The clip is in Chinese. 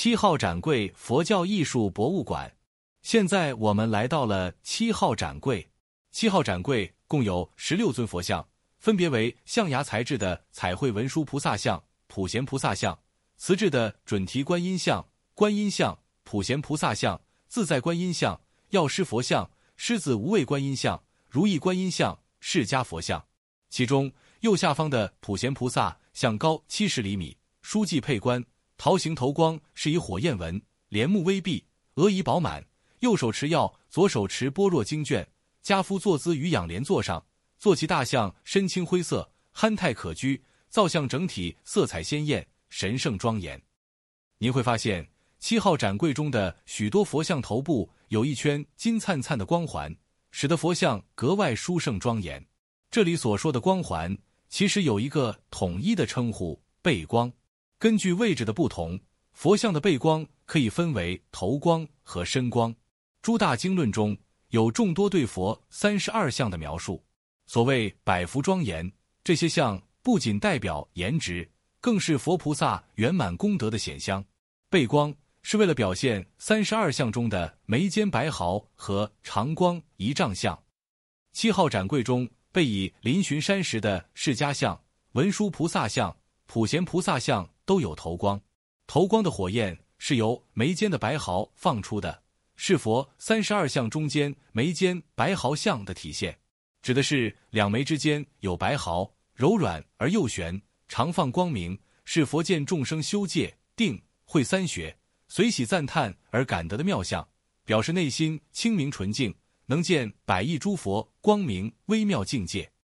7号展柜佛教艺术博物馆。现在我们来到了7号展柜。7号展柜共有16尊佛像，分别为象牙材质的彩绘文殊菩萨像、普贤菩萨像，瓷质的准提观音像、观音像、普贤菩萨像、自在观音像、药师佛像、狮子无畏观音像、如意观音像、释迦佛像。其中右下方的普贤菩萨像高70厘米，书记佩冠，桃形头光，是以火焰纹，帘幕微闭，额仪饱满，右手持药，左手持般若经卷，家夫坐姿于仰莲座上，坐骑大象身青灰色，憨态可掬，造像整体色彩鲜艳，神圣庄严。您会发现7号展柜中的许多佛像头部有一圈金灿灿的光环，使得佛像格外殊胜庄严。这里所说的光环其实有一个统一的称呼，背光。根据位置的不同，佛像的背光可以分为头光和身光。诸大经论中有众多对佛32相的描述。所谓百福庄严，这些相不仅代表颜值，更是佛菩萨圆满功德的显香。背光是为了表现32相中的眉间白毫和长光1丈相。7号展柜中备以嶙峋山石的释迦像、文殊菩萨像、普贤菩萨像都有头光。头光的火焰是由眉间的白毫放出的，是佛32相中间眉间白毫相的体现，指的是两眉之间有白毫，柔软而又旋，常放光明，是佛见众生修戒、定、慧3学，随喜赞叹而感得的妙相，表示内心清明纯净，能见百亿诸佛光明微妙境界。